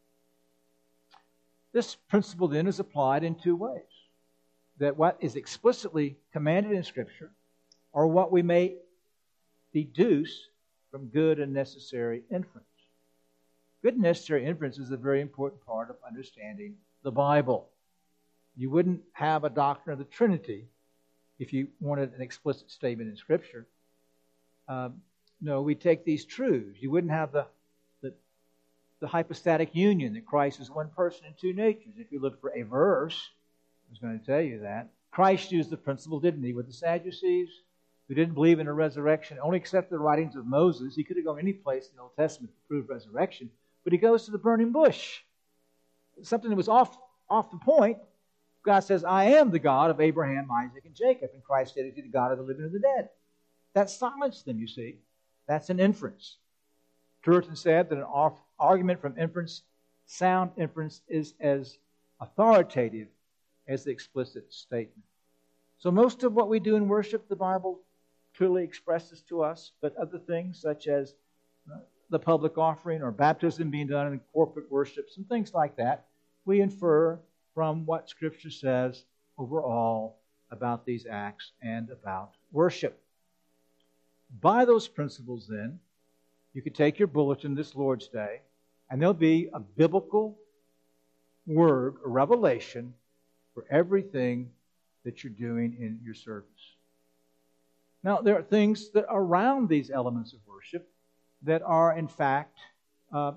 This principle then is applied in two ways. That what is explicitly commanded in Scripture, or what we may deduce from good and necessary inference. Good and necessary inference is a very important part of understanding the Bible. You wouldn't have a doctrine of the Trinity if you wanted an explicit statement in Scripture. Um, no, we take these truths. You wouldn't have the, the, the hypostatic union, that Christ is one person in two natures. If you look for a verse, I was going to tell you that. Christ used the principle, didn't he, with the Sadducees, who didn't believe in a resurrection, only accepted the writings of Moses. He could have gone any place in the Old Testament to prove resurrection, but he goes to the burning bush. Something that was off, off the point. God says, I am the God of Abraham, Isaac, and Jacob. And Christ said, He's the God of the living and the dead. That silenced them, you see. That's an inference. Turretin said that an off argument from inference, sound inference, is as authoritative as the explicit statement. So most of what we do in worship, the Bible clearly expresses to us, but other things such as uh, the public offering or baptism being done in corporate worship, some things like that, we infer from what Scripture says overall about these acts and about worship. By those principles, then, you could take your bulletin this Lord's Day, and there'll be a biblical word, a revelation, for everything that you're doing in your service. Now, there are things that are around these elements of worship that are, in fact, uh,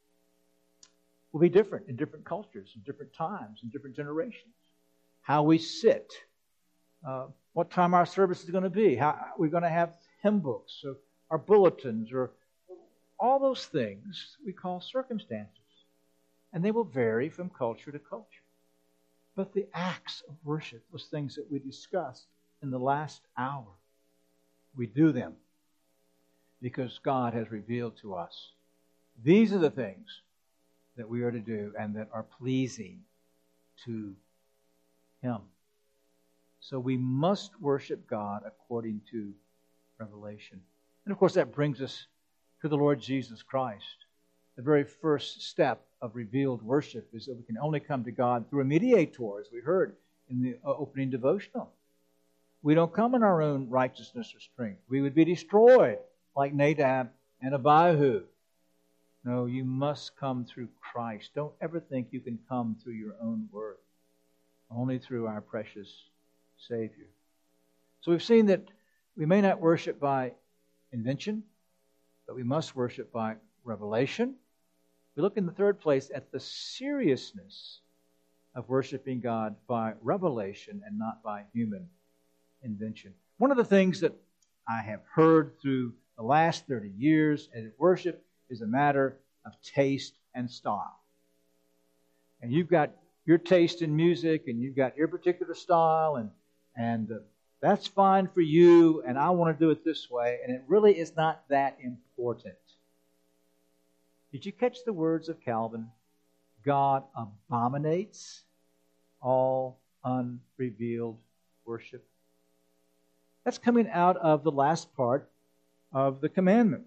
will be different in different cultures, in different times, in different generations. How we sit, uh, what time our service is going to be, how we're going to have hymn books, or our bulletins, or all those things we call circumstances. And they will vary from culture to culture. But the acts of worship, those things that we discussed in the last hour, we do them because God has revealed to us. These are the things that we are to do and that are pleasing to Him. So we must worship God according to revelation. And of course that brings us to the Lord Jesus Christ. The very first step of revealed worship is that we can only come to God through a mediator, as we heard in the opening devotional. We don't come in our own righteousness or strength. We would be destroyed like Nadab and Abihu. No, you must come through Christ. Don't ever think you can come through your own worth. Only through our precious Savior. So we've seen that we may not worship by invention, but we must worship by revelation. We look in the third place at the seriousness of worshiping God by revelation and not by human invention. One of the things that I have heard through the last thirty years in worship is a matter of taste and style. And you've got your taste in music, and you've got your particular style, and, and uh, that's fine for you, and I want to do it this way, and it really is not that important. Did you catch the words of Calvin? God abominates all unrevealed worship. That's coming out of the last part of the commandment.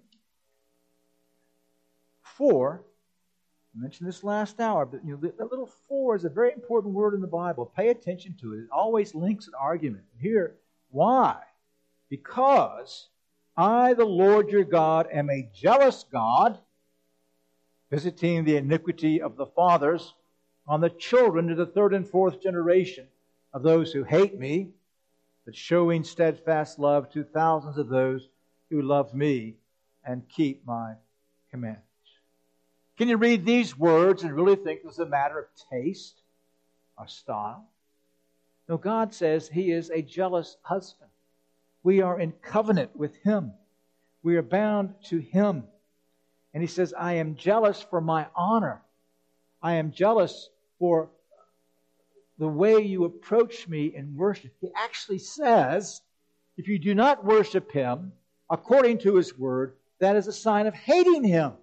For, I mentioned this last hour, but you know, that little for is a very important word in the Bible. Pay attention to it. It always links an argument. Here, why? Because I, the Lord your God, am a jealous God, visiting the iniquity of the fathers on the children to the third and fourth generation of those who hate me, but showing steadfast love to thousands of those who love me and keep my commandments. Can you read these words and really think it's a matter of taste or style? No, God says He is a jealous husband. We are in covenant with Him. We are bound to Him. And He says, I am jealous for my honor. I am jealous for the way you approach me in worship. He actually says, if you do not worship Him according to His Word, that is a sign of hating Him.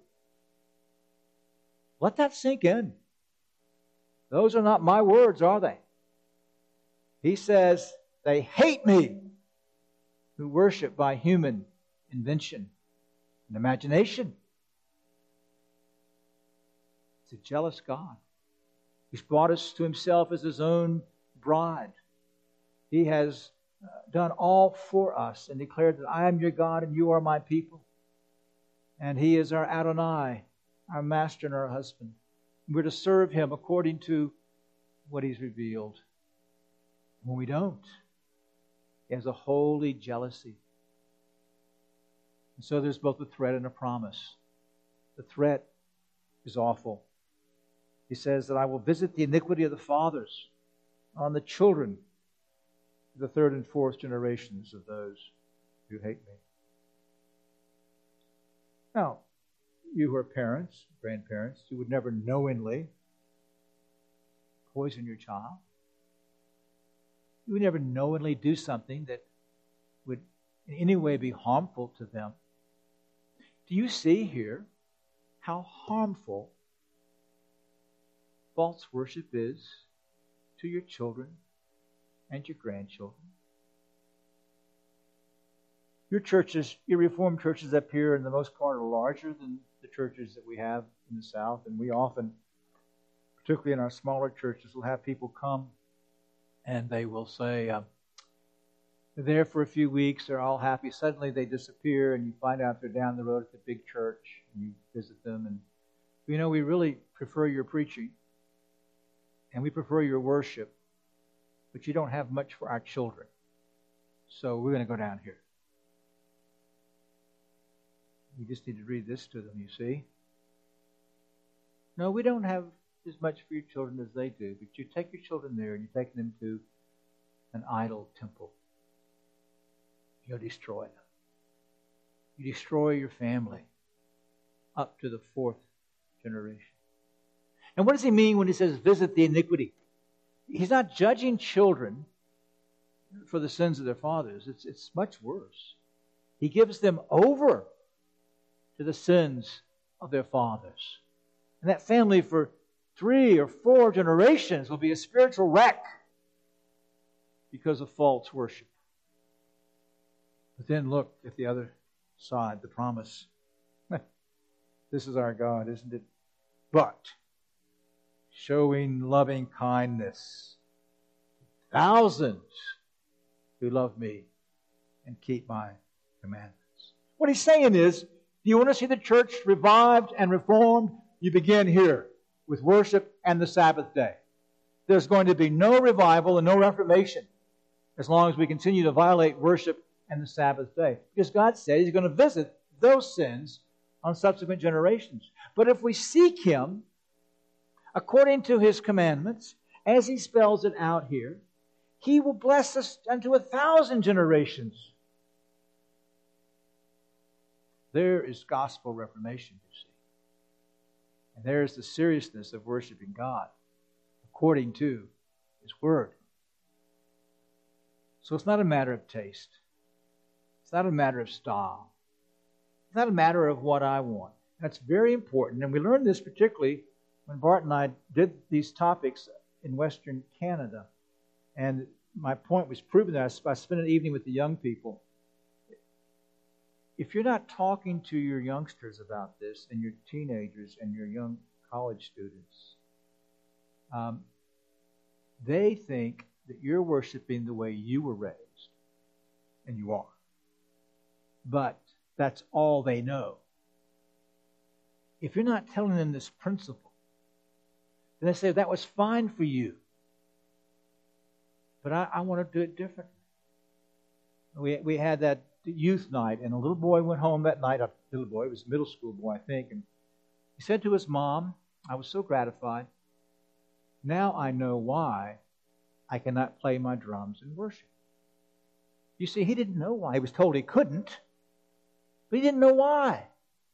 Let that sink in. Those are not my words, are they? He says, they hate me who worship by human invention and imagination. It's a jealous God. He's brought us to Himself as His own bride. He has done all for us and declared that I am your God and you are my people. And He is our Adonai, our master and our husband. We're to serve Him according to what He's revealed. When we don't, He has a holy jealousy. And so there's both a threat and a promise. The threat is awful. He says that I will visit the iniquity of the fathers on the children, the third and fourth generations of those who hate me. Now, you who are parents, grandparents, you would never knowingly poison your child. You would never knowingly do something that would in any way be harmful to them. Do you see here how harmful false worship is to your children and your grandchildren? Your churches, your Reformed churches up here, in the most part, are larger than the churches that we have in the South. And we often, particularly in our smaller churches, will have people come and they will say, uh, they're there for a few weeks, they're all happy. Suddenly they disappear and you find out they're down the road at the big church and you visit them. And, you know, we really prefer your preaching and we prefer your worship, but you don't have much for our children. So we're going to go down here. You just need to read this to them, you see. No, we don't have as much for your children as they do, but you take your children there and you take them to an idol temple. You'll destroy them. You destroy your family up to the fourth generation. And what does he mean when he says visit the iniquity? He's not judging children for the sins of their fathers. It's, it's much worse. He gives them over to the sins of their fathers. And that family for three or four generations will be a spiritual wreck because of false worship. But then look at the other side, the promise. This is our God, isn't it? But showing loving kindness to thousands who love me and keep my commandments. What he's saying is, do you want to see the church revived and reformed? You begin here with worship and the Sabbath day. There's going to be no revival and no reformation as long as we continue to violate worship and the Sabbath day. Because God said He's going to visit those sins on subsequent generations. But if we seek Him according to His commandments, as He spells it out here, He will bless us unto a thousand generations. There is gospel reformation, you see. And there is the seriousness of worshiping God according to His Word. So it's not a matter of taste. It's not a matter of style. It's not a matter of what I want. That's very important. And we learned this particularly when Bart and I did these topics in Western Canada. And my point was proven that I spent an evening with the young people. If you're not talking to your youngsters about this, and your teenagers and your young college students, um, they think that you're worshiping the way you were raised, and you are. But that's all they know. If you're not telling them this principle, then they say, that was fine for you, but I, I want to do it differently. We, we had that youth night, and a little boy went home that night, a little boy, it was a middle school boy, I think, and he said to his mom, I was so gratified, now I know why I cannot play my drums in worship. You see, he didn't know why. He was told he couldn't, but he didn't know why.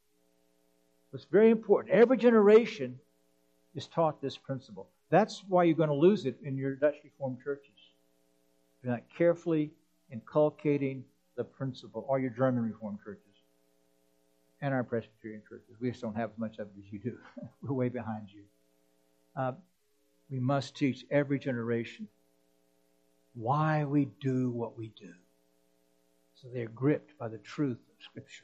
It's very important. Every generation is taught this principle. That's why you're going to lose it in your Dutch Reformed churches. You're not carefully inculcating the principle, or your German Reformed churches and our Presbyterian churches. We just don't have as much of it as you do. We're way behind you. Uh, we must teach every generation why we do what we do, so they're gripped by the truth of Scripture.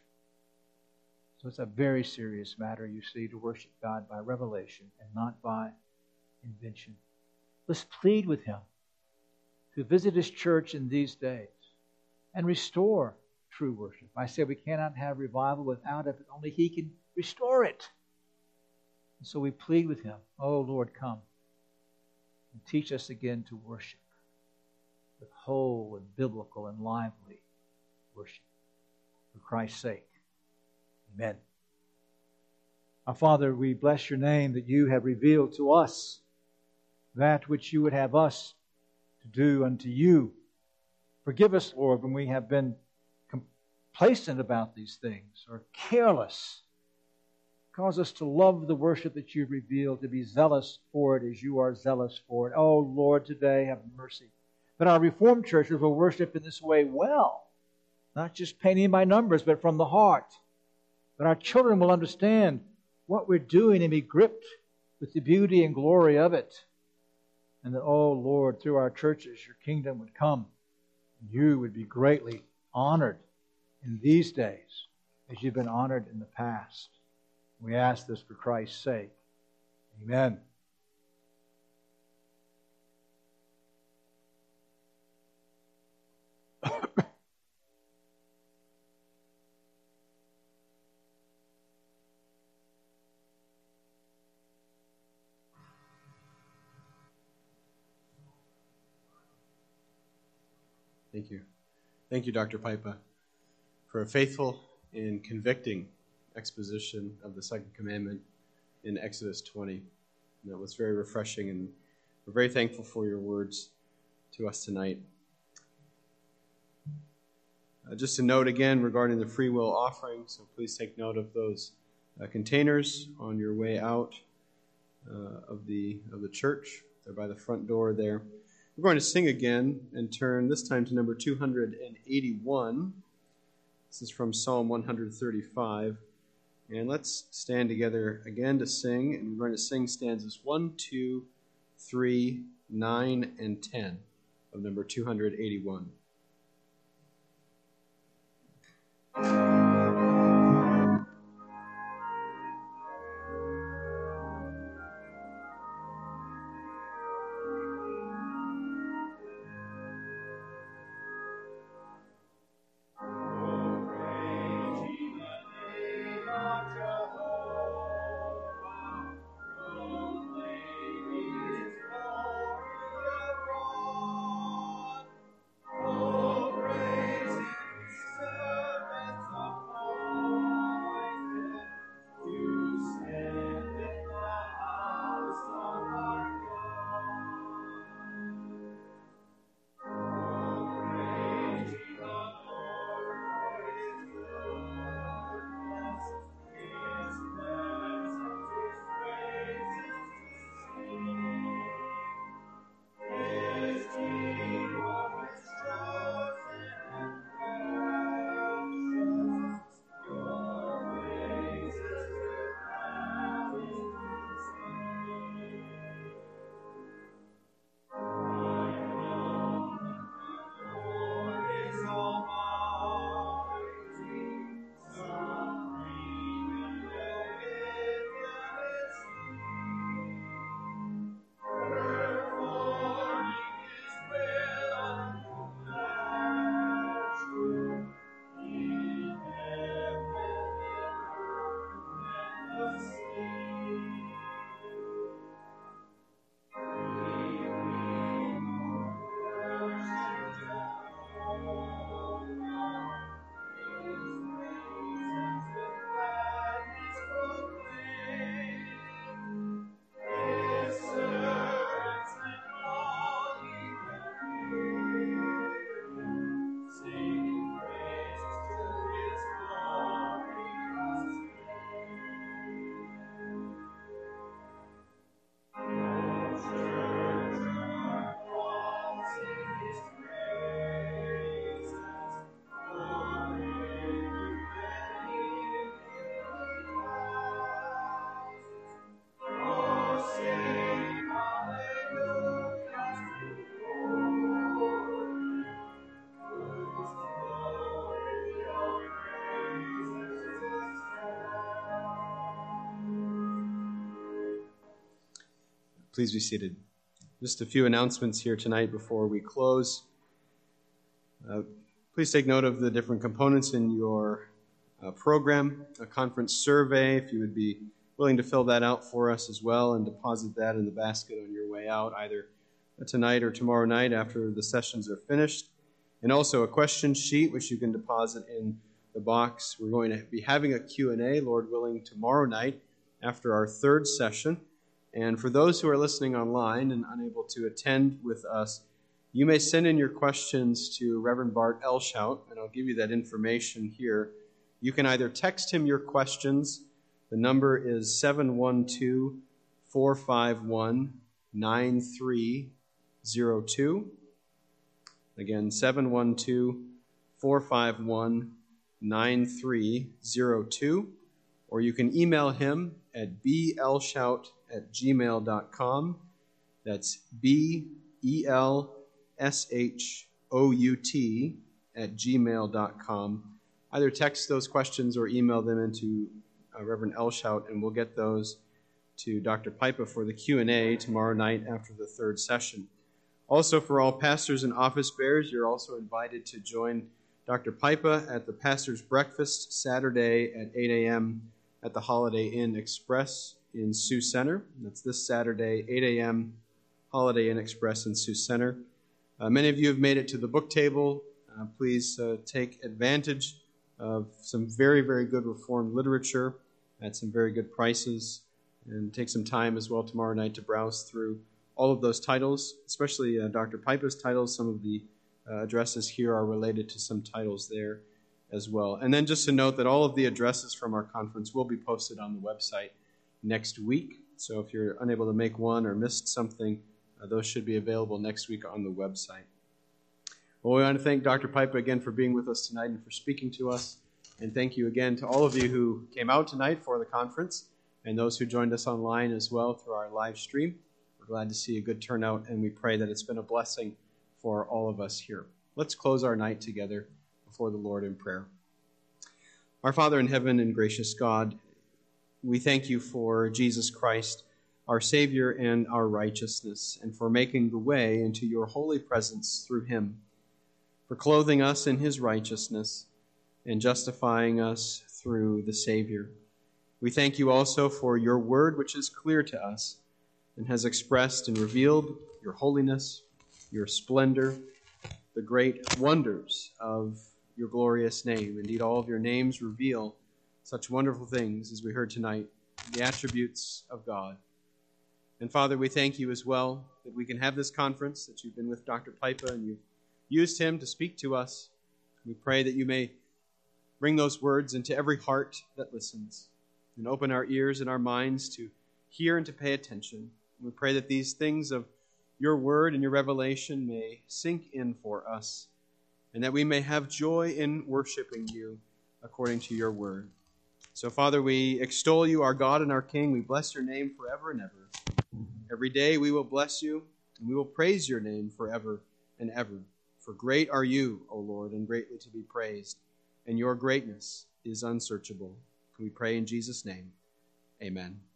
So it's a very serious matter, you see, to worship God by revelation and not by invention. Let's plead with Him to visit His church in these days and restore true worship. I say we cannot have revival without it, but only He can restore it. And so we plead with Him, oh Lord, come and teach us again to worship with whole and biblical and lively worship. For Christ's sake. Amen. Our Father, we bless your name that you have revealed to us that which you would have us to do unto you. Forgive us, Lord, when we have been complacent about these things or careless. Cause us to love the worship that you've revealed, to be zealous for it as you are zealous for it. Oh, Lord, today have mercy. That our Reformed churches will worship in this way well, not just painting by numbers, but from the heart. That our children will understand what we're doing and be gripped with the beauty and glory of it. And that, oh Lord, through our churches, your kingdom would come. And you would be greatly honored in these days as you've been honored in the past. We ask this for Christ's sake. Amen. Thank you. Thank you, Doctor Pipa, for a faithful and convicting exposition of the second commandment in Exodus twenty. And that was very refreshing, and we're very thankful for your words to us tonight. Uh, just a note again regarding the free will offering, so please take note of those uh, containers on your way out uh, of the of the church. They're by the front door there. We're going to sing again and turn this time to number two hundred eighty-one. This is from Psalm one thirty-five. And let's stand together again to sing. And we're going to sing stanzas one, two, three, nine, and ten of number two hundred eighty-one. Please be seated. Just a few announcements here tonight before we close. Uh, please take note of the different components in your uh, program, a conference survey, if you would be willing to fill that out for us as well and deposit that in the basket on your way out, either tonight or tomorrow night after the sessions are finished. And also a question sheet, which you can deposit in the box. We're going to be having a Q and A, Lord willing, tomorrow night after our third session. And for those who are listening online and unable to attend with us, you may send in your questions to Reverend Bart Elshout, and I'll give you that information here. You can either text him your questions. The number is seven one two, four five one, nine three zero two. Again, seven one two, four five one, nine three zero two. Or you can email him at b elshout at gmail dot com. That's B E L S H O U T at gmail dot com. Either text those questions or email them into uh, Reverend Elshout, and we'll get those to Doctor Pipa for the Q and A tomorrow night after the third session. Also, for all pastors and office bearers, you're also invited to join Doctor Pipa at the pastor's breakfast Saturday at eight a.m. at the Holiday Inn Express in Sioux Center. That's this Saturday, eight a.m., Holiday Inn Express in Sioux Center. Uh, many of you have made it to the book table. Uh, please uh, take advantage of some very, very good Reformed literature at some very good prices, and take some time as well tomorrow night to browse through all of those titles, especially uh, Doctor Pipa's titles. Some of the uh, addresses here are related to some titles there as well. And then just to note that all of the addresses from our conference will be posted on the website next week. So if you're unable to make one or missed something, uh, those should be available next week on the website. Well, we want to thank Doctor Pipa again for being with us tonight and for speaking to us. And thank you again to all of you who came out tonight for the conference and those who joined us online as well through our live stream. We're glad to see a good turnout, and we pray that it's been a blessing for all of us here. Let's close our night together before the Lord in prayer. Our Father in heaven and gracious God, we thank you for Jesus Christ, our Savior and our righteousness, and for making the way into your holy presence through him, for clothing us in his righteousness and justifying us through the Savior. We thank you also for your word, which is clear to us and has expressed and revealed your holiness, your splendor, the great wonders of your glorious name. Indeed, all of your names reveal such wonderful things as we heard tonight, the attributes of God. And Father, we thank you as well that we can have this conference, that you've been with Doctor Pipa and you've used him to speak to us. We pray that you may bring those words into every heart that listens and open our ears and our minds to hear and to pay attention. We pray that these things of your word and your revelation may sink in for us, and that we may have joy in worshiping you according to your word. So, Father, we extol you, our God and our King. We bless your name forever and ever. Every day we will bless you, and we will praise your name forever and ever. For great are you, O Lord, and greatly to be praised, and your greatness is unsearchable. We pray in Jesus' name. Amen.